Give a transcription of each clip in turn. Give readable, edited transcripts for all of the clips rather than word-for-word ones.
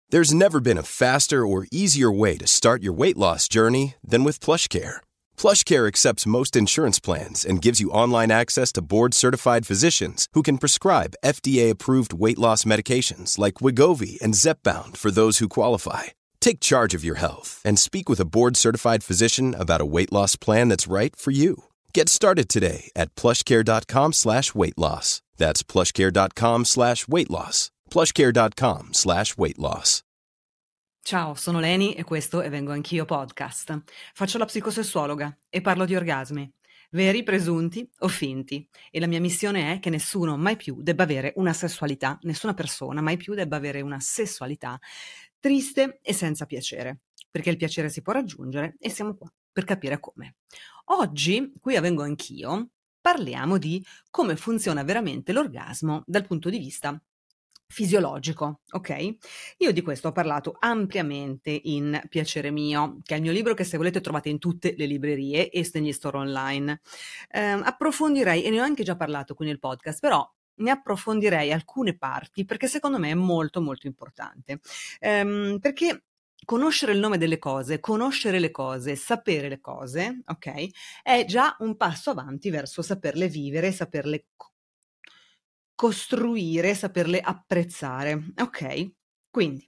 There's never been a faster or easier way to start your weight loss journey than with PlushCare. PlushCare accepts most insurance plans and gives you online access to board-certified physicians who can prescribe FDA-approved weight loss medications like Wegovy and Zepbound for those who qualify. Take charge of your health and speak with a board-certified physician about a weight loss plan that's right for you. Get started today at plushcare.com/weight loss. That's plushcare.com/weight loss. plushcare.com/weight loss. Ciao, sono Leni e questo è Vengo Anch'io podcast. Faccio la psicosessuologa e parlo di orgasmi, veri, presunti o finti. E la mia missione è che nessuno mai più debba avere una sessualità, nessuna persona mai più debba avere una sessualità triste e senza piacere, perché il piacere si può raggiungere e siamo qua per capire come. Oggi, qui a Vengo Anch'io, parliamo di come funziona veramente l'orgasmo dal punto di vista fisiologico, ok? Io di questo ho parlato ampiamente in Piacere mio, che è il mio libro che se volete trovate in tutte le librerie e negli store online. Approfondirei, e ne ho anche già parlato qui nel podcast, però ne approfondirei alcune parti perché secondo me è molto molto importante. Perché conoscere il nome delle cose, conoscere le cose, sapere le cose, ok? È già un passo avanti verso saperle vivere, saperle costruire, saperle apprezzare. Ok? Quindi,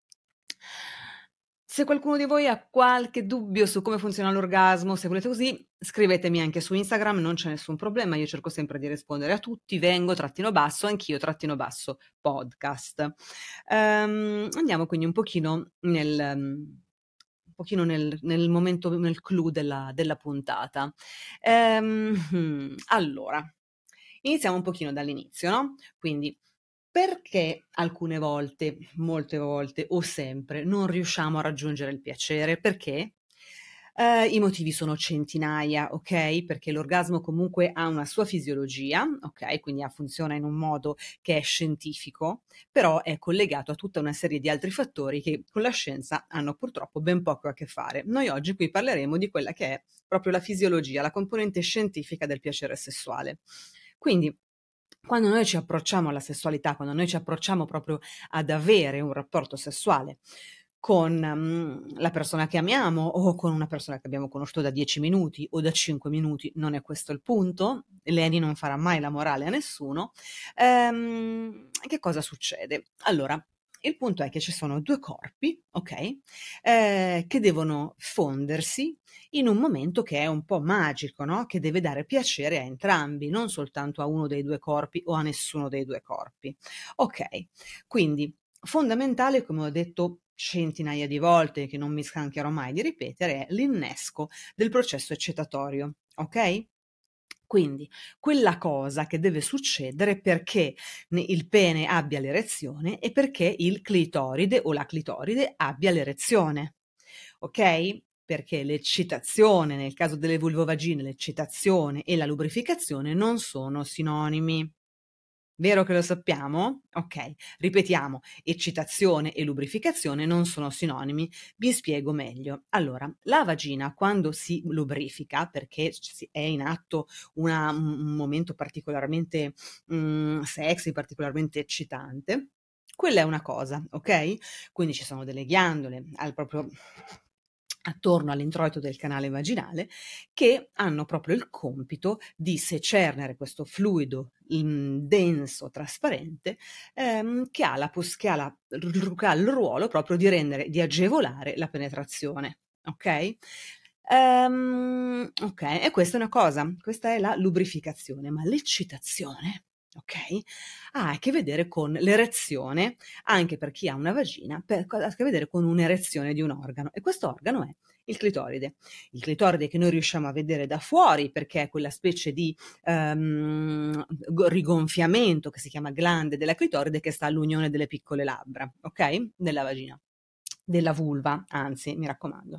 se qualcuno di voi ha qualche dubbio su come funziona l'orgasmo, se volete così, scrivetemi anche su Instagram, non c'è nessun problema, io cerco sempre di rispondere a tutti, vengo_basso, anch'io _basso podcast. Andiamo quindi un pochino nel momento, nel clou della puntata. Allora, iniziamo un pochino dall'inizio, no? Quindi, perché alcune volte, molte volte o sempre non riusciamo a raggiungere il piacere? Perché? I motivi sono centinaia, ok? Perché l'orgasmo comunque ha una sua fisiologia, ok? Quindi funziona in un modo che è scientifico, però è collegato a tutta una serie di altri fattori che con la scienza hanno purtroppo ben poco a che fare. Noi oggi qui parleremo di quella che è proprio la fisiologia, la componente scientifica del piacere sessuale. Quindi, quando noi ci approcciamo alla sessualità, quando noi ci approcciamo proprio ad avere un rapporto sessuale con la persona che amiamo o con una persona che abbiamo conosciuto da 10 minuti o da 5 minuti, non è questo il punto, Leni non farà mai la morale a nessuno, che cosa succede? Allora, il punto è che ci sono due corpi, ok? Che devono fondersi in un momento che è un po' magico, no? Che deve dare piacere a entrambi, non soltanto a uno dei due corpi o a nessuno dei due corpi. Ok, quindi fondamentale, come ho detto centinaia di volte, che non mi stancherò mai di ripetere, è l'innesco del processo eccitatorio, ok? Quindi quella cosa che deve succedere perché il pene abbia l'erezione e perché il clitoride o la clitoride abbia l'erezione, ok? Perché l'eccitazione, nel caso delle vulvovagine, l'eccitazione e la lubrificazione non sono sinonimi. Vero che lo sappiamo? Ok, ripetiamo, eccitazione e lubrificazione non sono sinonimi, vi spiego meglio. Allora, la vagina quando si lubrifica, perché è in atto un momento particolarmente sexy, particolarmente eccitante, quella è una cosa, ok? Quindi ci sono delle ghiandole proprio attorno all'introito del canale vaginale, che hanno proprio il compito di secernere questo fluido denso, trasparente, che ha il ruolo proprio di di agevolare la penetrazione. Ok? Ok, e questa è una cosa, questa è la lubrificazione, ma l'eccitazione, ok, ha a che vedere con l'erezione, anche per chi ha una vagina, ha a che vedere con un'erezione di un organo, e questo organo è il clitoride. Il clitoride che noi riusciamo a vedere da fuori perché è quella specie di rigonfiamento che si chiama glande della clitoride che sta all'unione delle piccole labbra, ok? Della vagina, della vulva, anzi, mi raccomando.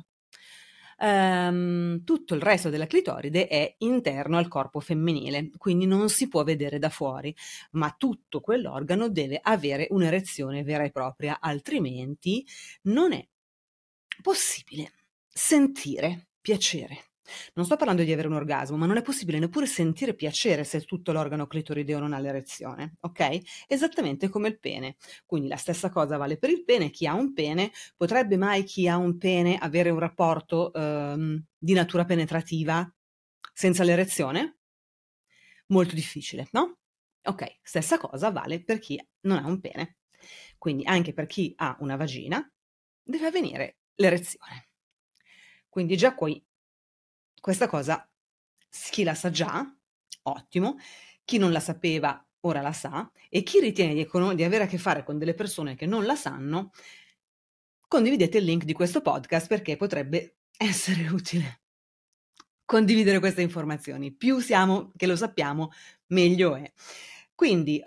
Tutto il resto della clitoride è interno al corpo femminile, quindi non si può vedere da fuori, ma tutto quell'organo deve avere un'erezione vera e propria, altrimenti non è possibile sentire piacere. Non sto parlando di avere un orgasmo, ma non è possibile neppure sentire piacere se tutto l'organo clitorideo non ha l'erezione, ok? Esattamente come il pene. Quindi la stessa cosa vale per il pene. Chi ha un pene, potrebbe mai chi ha un pene avere un rapporto di natura penetrativa senza l'erezione? Molto difficile, no? Ok, stessa cosa vale per chi non ha un pene. Quindi anche per chi ha una vagina deve avvenire l'erezione. Quindi già qui questa cosa chi la sa già, ottimo, chi non la sapeva ora la sa e chi ritiene di avere a che fare con delle persone che non la sanno, condividete il link di questo podcast perché potrebbe essere utile condividere queste informazioni. Più siamo che lo sappiamo, meglio è. Quindi,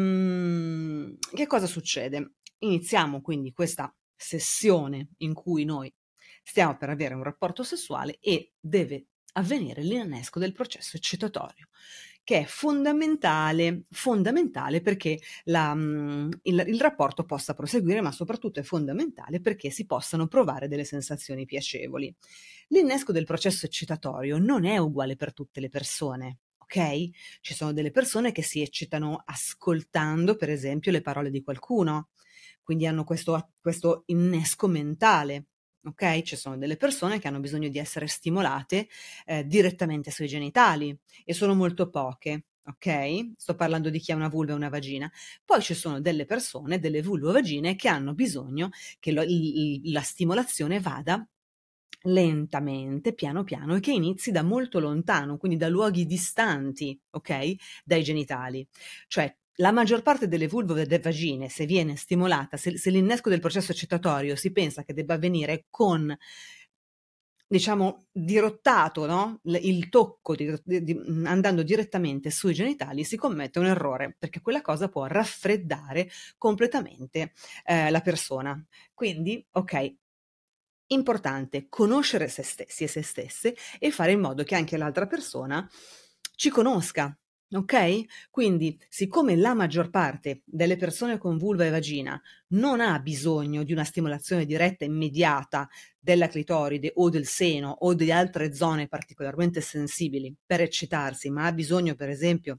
che cosa succede? Iniziamo quindi questa sessione in cui noi stiamo per avere un rapporto sessuale e deve avvenire l'innesco del processo eccitatorio, che è fondamentale perché il rapporto possa proseguire, ma soprattutto è fondamentale perché si possano provare delle sensazioni piacevoli. L'innesco del processo eccitatorio non è uguale per tutte le persone, ok? Ci sono delle persone che si eccitano ascoltando, per esempio, le parole di qualcuno, quindi hanno questo innesco mentale. Ok? Ci sono delle persone che hanno bisogno di essere stimolate direttamente sui genitali e sono molto poche. Ok? Sto parlando di chi ha una vulva e una vagina. Poi ci sono delle persone, delle vulvovagine, che hanno bisogno che la stimolazione vada lentamente, piano piano, e che inizi da molto lontano, quindi da luoghi distanti, ok? Dai genitali. Cioè, la maggior parte delle vulve e delle vagine, se viene stimolata, se l'innesco del processo eccitatorio si pensa che debba avvenire con, diciamo, dirottato, no? Il tocco andando direttamente sui genitali, si commette un errore, perché quella cosa può raffreddare completamente la persona. Quindi, ok, importante conoscere se stessi e se stesse e fare in modo che anche l'altra persona ci conosca, ok? Quindi, siccome la maggior parte delle persone con vulva e vagina non ha bisogno di una stimolazione diretta e immediata della clitoride o del seno o di altre zone particolarmente sensibili per eccitarsi, ma ha bisogno, per esempio,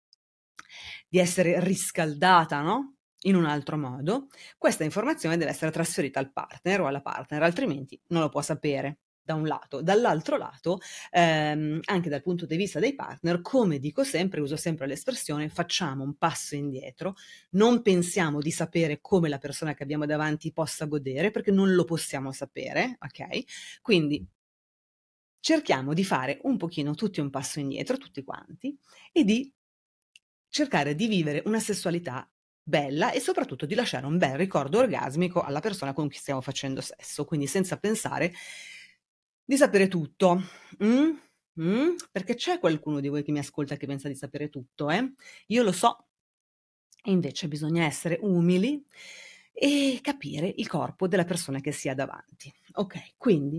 di essere riscaldata, no? In un altro modo, questa informazione deve essere trasferita al partner o alla partner, altrimenti non lo può sapere. Da un lato, dall'altro lato, anche dal punto di vista dei partner, come dico sempre, uso sempre l'espressione, facciamo un passo indietro, non pensiamo di sapere come la persona che abbiamo davanti possa godere, perché non lo possiamo sapere, ok? Quindi cerchiamo di fare un pochino tutti un passo indietro, tutti quanti, e di cercare di vivere una sessualità bella e soprattutto di lasciare un bel ricordo orgasmico alla persona con cui stiamo facendo sesso, quindi senza pensare di sapere tutto. Mh? Perché c'è qualcuno di voi che mi ascolta che pensa di sapere tutto, eh? Io lo so, e invece bisogna essere umili e capire il corpo della persona che si ha davanti. Okay, quindi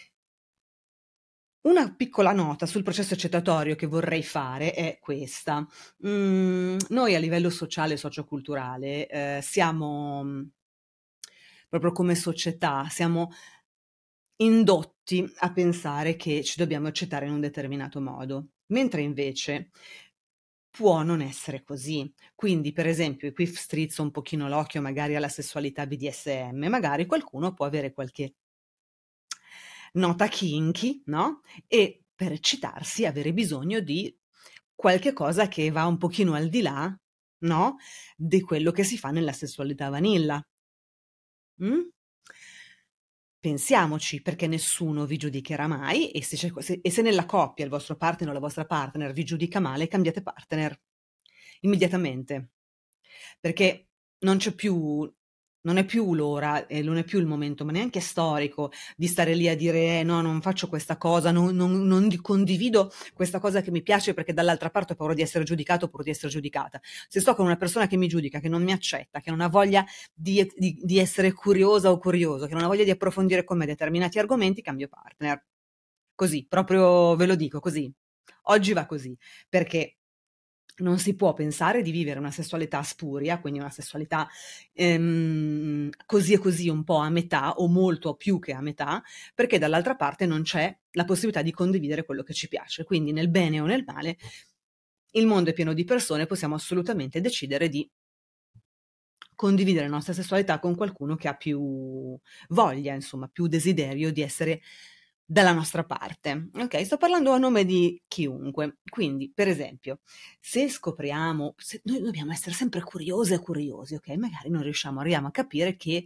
una piccola nota sul processo accettatorio che vorrei fare è questa. Noi a livello sociale e socioculturale, siamo, proprio come società, siamo indotti a pensare che ci dobbiamo accettare in un determinato modo, mentre invece può non essere così. Quindi, per esempio, e qui strizzo un pochino l'occhio magari alla sessualità BDSM, magari qualcuno può avere qualche nota kinky, no, e per eccitarsi avere bisogno di qualche cosa che va un pochino al di là, no, di quello che si fa nella sessualità vanilla. Mh? Pensiamoci, perché nessuno vi giudicherà mai e se nella coppia il vostro partner o la vostra partner vi giudica male, cambiate partner immediatamente, perché non c'è più non è più l'ora e non è più il momento, ma neanche storico, di stare lì a dire: no, non faccio questa cosa, non di condivido questa cosa che mi piace perché dall'altra parte ho paura di essere giudicato, ho paura di essere giudicata". Se sto con una persona che mi giudica, che non mi accetta, che non ha voglia di essere curiosa o curioso, che non ha voglia di approfondire con me determinati argomenti, cambio partner. Così, proprio ve lo dico così. Oggi va così, perché non si può pensare di vivere una sessualità spuria, quindi una sessualità così e così, un po' a metà o molto più che a metà, perché dall'altra parte non c'è la possibilità di condividere quello che ci piace. Quindi nel bene o nel male, il mondo è pieno di persone, possiamo assolutamente decidere di condividere la nostra sessualità con qualcuno che ha più voglia, insomma, più desiderio di essere dalla nostra parte. Ok, sto parlando a nome di chiunque. Quindi, per esempio, se scopriamo, se noi dobbiamo essere sempre curiose e curiosi, ok? Magari non arriviamo a capire che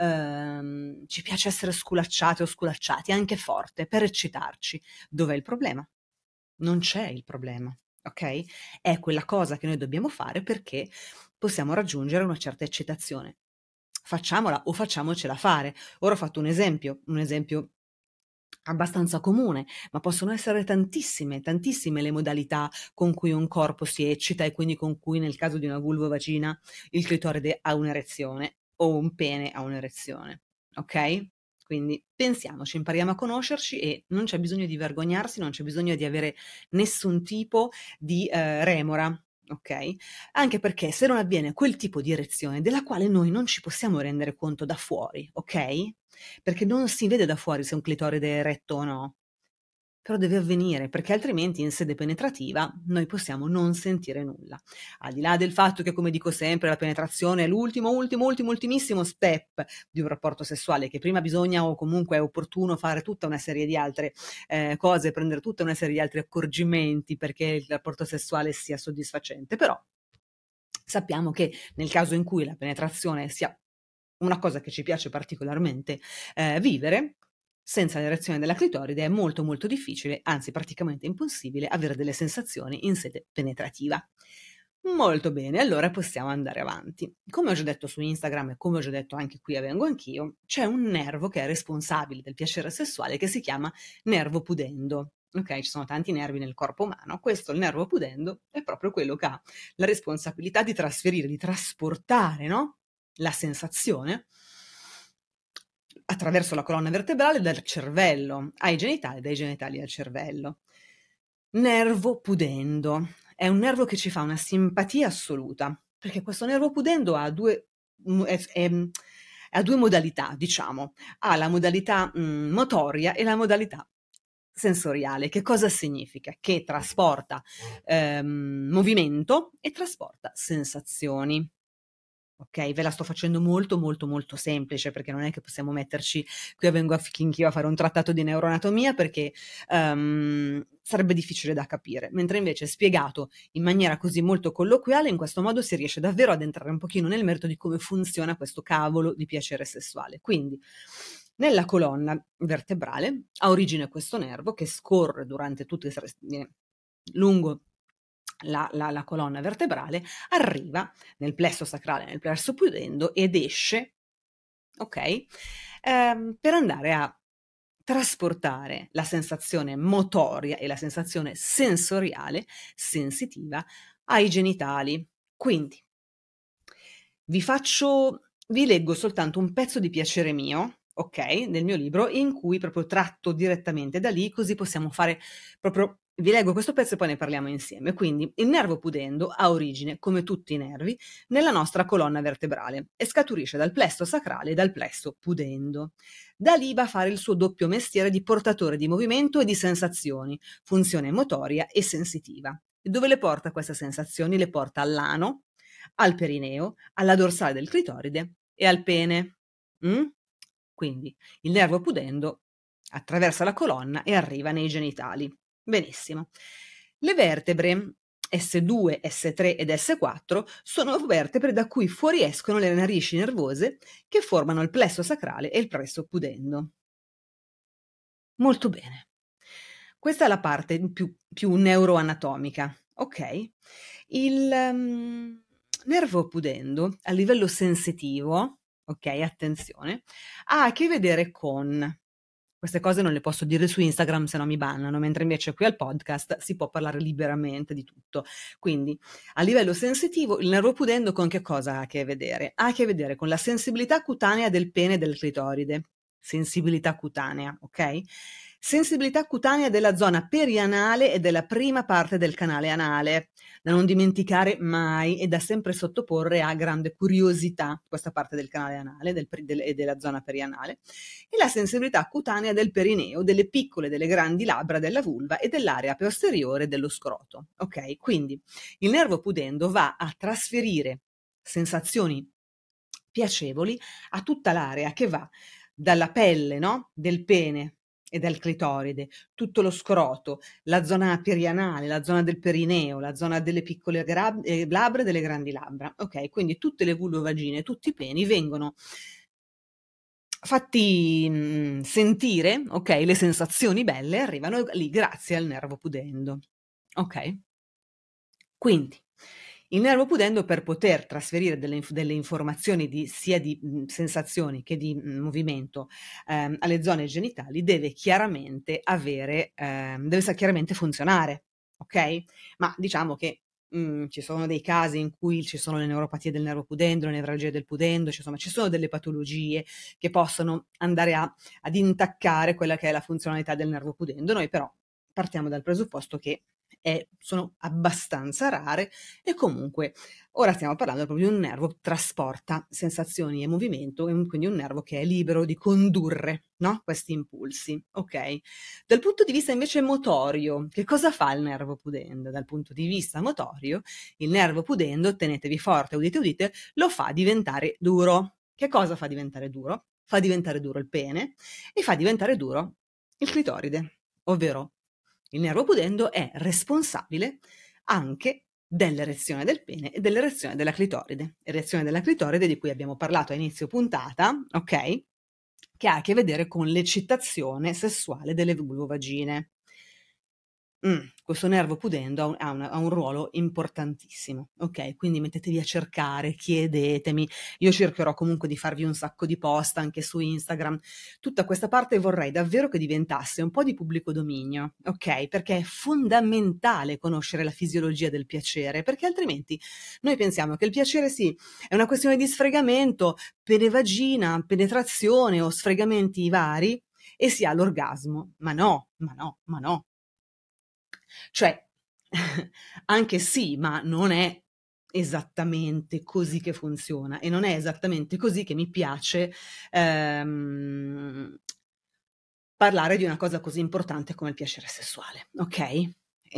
ci piace essere sculacciate o sculacciati, anche forte, per eccitarci. Dov'è il problema? Non c'è il problema, ok? È quella cosa che noi dobbiamo fare perché possiamo raggiungere una certa eccitazione. Facciamola o facciamocela fare. Ora ho fatto un esempio abbastanza comune, ma possono essere tantissime, tantissime le modalità con cui un corpo si eccita e quindi con cui nel caso di una vulvovagina il clitoride ha un'erezione o un pene ha un'erezione, ok? Quindi pensiamoci, impariamo a conoscerci e non c'è bisogno di vergognarsi, non c'è bisogno di avere nessun tipo di remora, ok? Anche perché se non avviene quel tipo di erezione della quale noi non ci possiamo rendere conto da fuori, ok? Perché non si vede da fuori se un clitoride è eretto o no, però deve avvenire, perché altrimenti in sede penetrativa noi possiamo non sentire nulla. Al di là del fatto che, come dico sempre, la penetrazione è ultimissimo step di un rapporto sessuale, che prima bisogna o comunque è opportuno fare tutta una serie di altre cose, prendere tutta una serie di altri accorgimenti perché il rapporto sessuale sia soddisfacente, però sappiamo che nel caso in cui la penetrazione sia una cosa che ci piace particolarmente vivere, senza l'erezione della clitoride è molto molto difficile, anzi praticamente impossibile, avere delle sensazioni in sede penetrativa. Molto bene, allora possiamo andare avanti. Come ho già detto su Instagram e come ho già detto anche qui a Vengo Anch'io, c'è un nervo che è responsabile del piacere sessuale che si chiama nervo pudendo. Ok, ci sono tanti nervi nel corpo umano. Questo, il nervo pudendo, è proprio quello che ha la responsabilità di trasferire, di trasportare, no? La sensazione attraverso la colonna vertebrale dal cervello ai genitali, dai genitali al cervello. Nervo pudendo. È un nervo che ci fa una simpatia assoluta, perché questo nervo pudendo ha ha due modalità, diciamo. Ha la modalità motoria e la modalità sensoriale. Che cosa significa? Che trasporta movimento e trasporta sensazioni. Ok, ve la sto facendo molto molto molto semplice perché non è che possiamo metterci qui a Vengo anch'io a fare un trattato di neuroanatomia perché sarebbe difficile da capire, mentre invece spiegato in maniera così molto colloquiale, in questo modo si riesce davvero ad entrare un pochino nel merito di come funziona questo cavolo di piacere sessuale. Quindi nella colonna vertebrale ha origine questo nervo che scorre durante tutto lungo la colonna vertebrale, arriva nel plesso sacrale, nel plesso pudendo ed esce, ok? Per andare a trasportare la sensazione motoria e la sensazione sensoriale, sensitiva, ai genitali. Quindi vi leggo soltanto un pezzo di piacere mio, ok, nel mio libro, in cui proprio tratto direttamente da lì, così possiamo fare proprio, vi leggo questo pezzo e poi ne parliamo insieme. Quindi il nervo pudendo ha origine, come tutti i nervi, nella nostra colonna vertebrale e scaturisce dal plesso sacrale e dal plesso pudendo. Da lì va a fare il suo doppio mestiere di portatore di movimento e di sensazioni, funzione motoria e sensitiva. E dove le porta queste sensazioni? Le porta all'ano, al perineo, alla dorsale del clitoride e al pene. Mm? Quindi il nervo pudendo attraversa la colonna e arriva nei genitali. Benissimo. Le vertebre S2, S3 ed S4 sono vertebre da cui fuoriescono le narici nervose che formano il plesso sacrale e il plesso pudendo. Molto bene. Questa è la parte più neuroanatomica, ok? Il nervo pudendo a livello sensitivo, ok, attenzione, ha a che vedere con queste cose non le posso dire su Instagram se no mi bannano, mentre invece qui al podcast si può parlare liberamente di tutto. Quindi a livello sensitivo il nervo pudendo con che cosa ha a che vedere? Ha a che vedere con la sensibilità cutanea del pene e del clitoride, sensibilità cutanea, ok? Sensibilità cutanea della zona perianale e della prima parte del canale anale, da non dimenticare mai e da sempre sottoporre a grande curiosità questa parte del canale anale e della zona perianale, e la sensibilità cutanea del perineo, delle piccole e delle grandi labbra della vulva e dell'area posteriore dello scroto, ok? Quindi il nervo pudendo va a trasferire sensazioni piacevoli a tutta l'area che va dalla pelle, no? Del pene e dal clitoride, tutto lo scroto, la zona perianale, la zona del perineo, la zona delle piccole labbra e delle grandi labbra. Ok, quindi tutte le vulvovagine, tutti i peni vengono fatti sentire, ok, le sensazioni belle arrivano lì grazie al nervo pudendo. Ok? Quindi il nervo pudendo, per poter trasferire delle informazioni sia di sensazioni che di movimento alle zone genitali, deve chiaramente funzionare, ok? Ma diciamo che ci sono dei casi in cui ci sono le neuropatie del nervo pudendo, le nevralgie del pudendo, ci sono delle patologie che possono andare ad intaccare quella che è la funzionalità del nervo pudendo. Noi però partiamo dal presupposto che sono abbastanza rare e comunque ora stiamo parlando proprio di un nervo che trasporta sensazioni e movimento, e quindi un nervo che è libero di condurre, no? Questi impulsi, ok? Dal punto di vista invece motorio, che cosa fa il nervo pudendo? Dal punto di vista motorio, il nervo pudendo, tenetevi forte, udite udite, lo fa diventare duro. Che cosa fa diventare duro? Fa diventare duro il pene e fa diventare duro il clitoride, ovvero il nervo pudendo è responsabile anche dell'erezione del pene e dell'erezione della clitoride. Erezione della clitoride di cui abbiamo parlato a inizio puntata, ok? Che ha a che vedere con l'eccitazione sessuale delle vulvovagine. Questo nervo pudendo ha un ruolo importantissimo, ok? Quindi mettetevi a cercare, chiedetemi, io cercherò comunque di farvi un sacco di post anche su Instagram. Tutta questa parte vorrei davvero che diventasse un po' di pubblico dominio, ok? Perché è fondamentale conoscere la fisiologia del piacere, perché altrimenti noi pensiamo che il piacere sì, è una questione di sfregamento, pene-vagina, penetrazione o sfregamenti vari e si ha l'orgasmo. Ma no, ma no, ma no. Cioè, anche sì, ma non è esattamente così che funziona e non è esattamente così che mi piace ehm, parlare di una cosa così importante come il piacere sessuale, ok?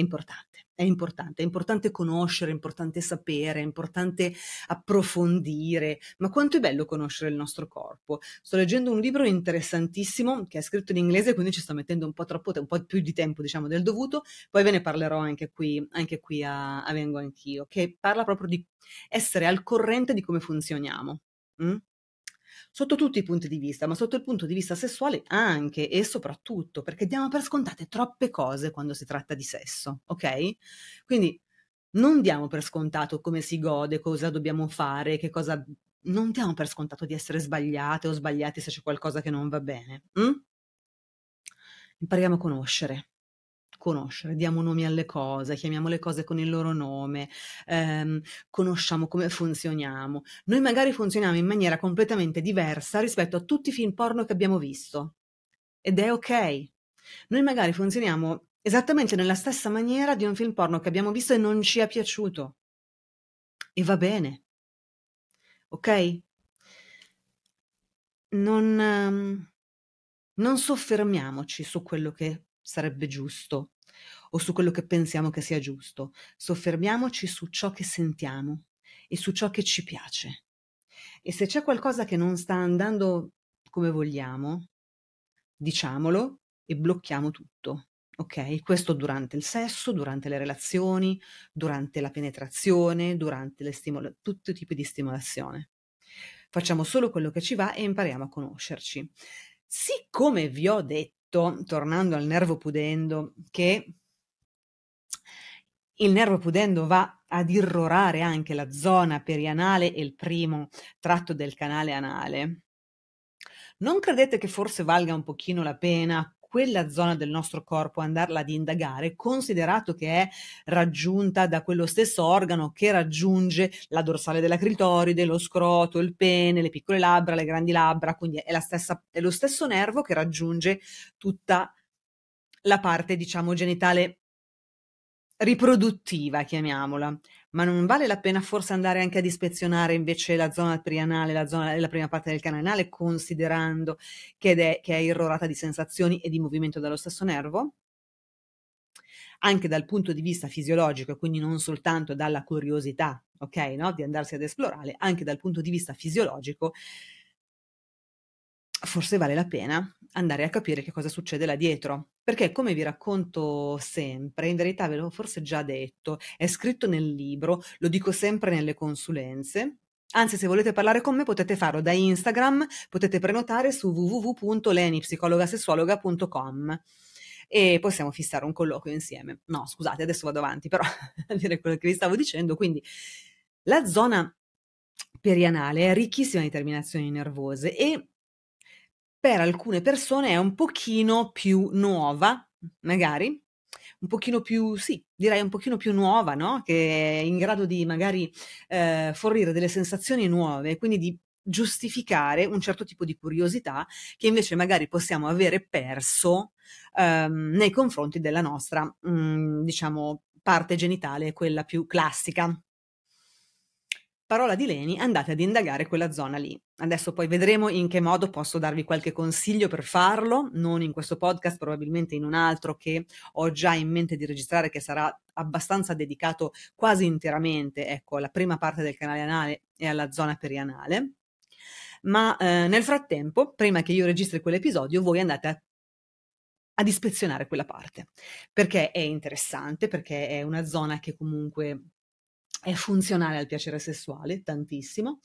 È importante conoscere, è importante sapere, è importante approfondire. Ma quanto è bello conoscere il nostro corpo. Sto leggendo un libro interessantissimo che è scritto in inglese, quindi ci sto mettendo un po' troppo, un po' più di tempo, diciamo, del dovuto. Poi ve ne parlerò anche qui a Vengo Anch'io, che parla proprio di essere al corrente di come funzioniamo. Mm? Sotto tutti i punti di vista, ma sotto il punto di vista sessuale anche e soprattutto, perché diamo per scontate troppe cose quando si tratta di sesso, ok? Quindi non diamo per scontato come si gode, cosa dobbiamo fare, che cosa. Non diamo per scontato di essere sbagliate o sbagliati se c'è qualcosa che non va bene. Impariamo a conoscere, diamo nomi alle cose, chiamiamo le cose con il loro nome, conosciamo come funzioniamo. Noi magari funzioniamo in maniera completamente diversa rispetto a tutti i film porno che abbiamo visto ed è ok. Noi magari funzioniamo esattamente nella stessa maniera di un film porno che abbiamo visto e non ci è piaciuto e va bene, ok? Non soffermiamoci su quello che sarebbe giusto o su quello che pensiamo che sia giusto. Soffermiamoci su ciò che sentiamo e su ciò che ci piace. E se c'è qualcosa che non sta andando come vogliamo, diciamolo e blocchiamo tutto. Ok? Questo durante il sesso, durante le relazioni, durante la penetrazione, durante tutti i tipi di stimolazione. Facciamo solo quello che ci va e impariamo a conoscerci. Siccome vi ho detto, tornando al nervo pudendo, che il nervo pudendo va ad irrorare anche la zona perianale e il primo tratto del canale anale, non credete che forse valga un pochino la pena quella zona del nostro corpo, andarla ad indagare, considerato che è raggiunta da quello stesso organo che raggiunge la dorsale della clitoride, lo scroto, il pene, le piccole labbra, le grandi labbra, quindi è lo stesso nervo che raggiunge tutta la parte, diciamo, genitale riproduttiva, chiamiamola. Ma non vale la pena forse andare anche ad ispezionare invece la zona trianale, la prima parte del canale anale, considerando che è irrorata di sensazioni e di movimento dallo stesso nervo? Anche dal punto di vista fisiologico, e quindi non soltanto dalla curiosità, ok, no? Di andarsi ad esplorare, anche dal punto di vista fisiologico, forse vale la pena andare a capire che cosa succede là dietro. Perché come vi racconto sempre, in verità ve l'ho forse già detto, è scritto nel libro, lo dico sempre nelle consulenze. Anzi, se volete parlare con me potete farlo da Instagram, potete prenotare su www.lenipsicologasessuologa.com e possiamo fissare un colloquio insieme. No, scusate, adesso vado avanti, però a dire quello che vi stavo dicendo. Quindi la zona perianale è ricchissima di terminazioni nervose e per alcune persone è un pochino più nuova, magari, un pochino più sì, direi un pochino più nuova, no, che è in grado di magari, fornire delle sensazioni nuove, quindi di giustificare un certo tipo di curiosità che invece magari possiamo avere perso, nei confronti della nostra, diciamo parte genitale, quella più classica. Parola di Leni, andate ad indagare quella zona lì. Adesso poi vedremo in che modo posso darvi qualche consiglio per farlo, non in questo podcast, probabilmente in un altro che ho già in mente di registrare, che sarà abbastanza dedicato quasi interamente, ecco, alla prima parte del canale anale e alla zona perianale. Ma nel frattempo, prima che io registri quell'episodio, voi andate ad ispezionare quella parte, perché è interessante, perché è una zona che comunque è funzionale al piacere sessuale, tantissimo.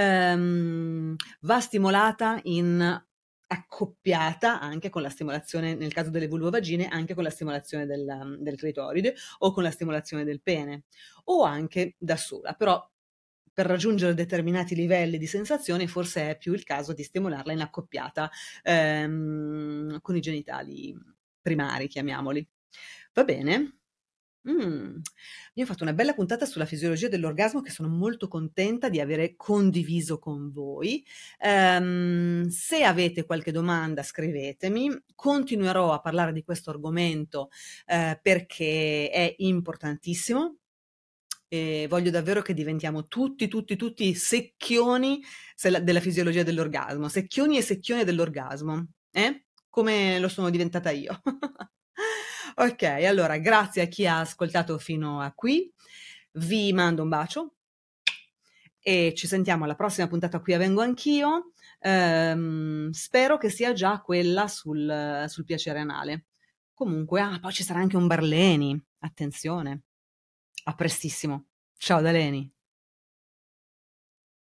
Va stimolata in accoppiata anche con la stimolazione, nel caso delle vulvovagine, anche con la stimolazione del clitoride o con la stimolazione del pene, o anche da sola. Però per raggiungere determinati livelli di sensazione forse è più il caso di stimolarla in accoppiata, con i genitali primari, chiamiamoli. Va bene? Io ho fatto una bella puntata sulla fisiologia dell'orgasmo che sono molto contenta di avere condiviso con voi. Se avete qualche domanda scrivetemi, continuerò a parlare di questo argomento, perché è importantissimo e voglio davvero che diventiamo tutti secchioni della fisiologia dell'orgasmo, secchioni e secchione dell'orgasmo, come lo sono diventata io. Ok, allora grazie a chi ha ascoltato fino a qui, vi mando un bacio e ci sentiamo alla prossima puntata Qui Avvengo Anch'io. Spero che sia già quella sul piacere anale. Comunque, poi ci sarà anche un Barleni, attenzione. A prestissimo. Ciao da Leni.